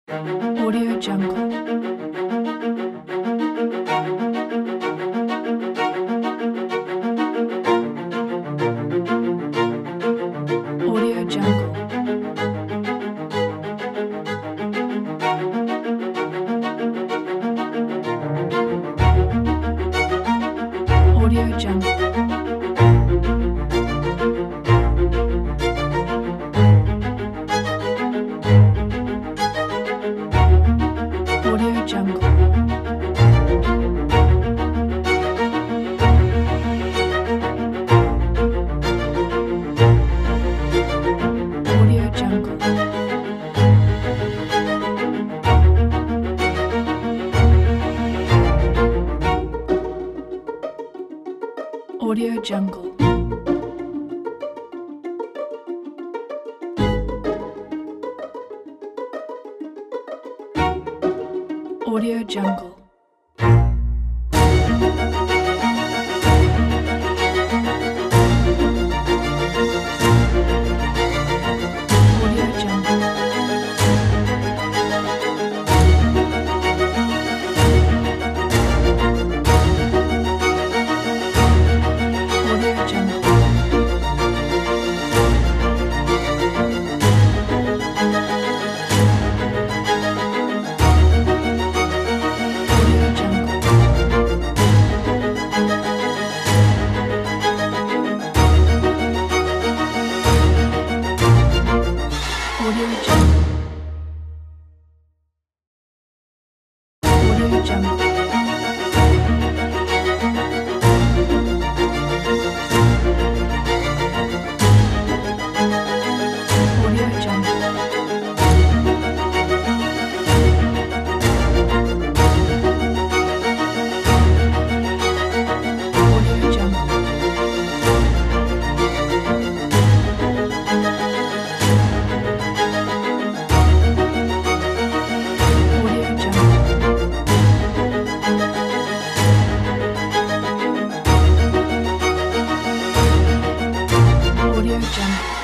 Audio Jungle. Audio Jungle. Audio Jungle. Audio Jungle. Audio Jungle. Audio Jungle. Audio Jungle. Audio Jungle. Audio Jungle. Audio Jungle. Audio Jungle. Audio Jungle. Audio Jungle. Audio Jungle. Audio Jungle. Audio Jungle.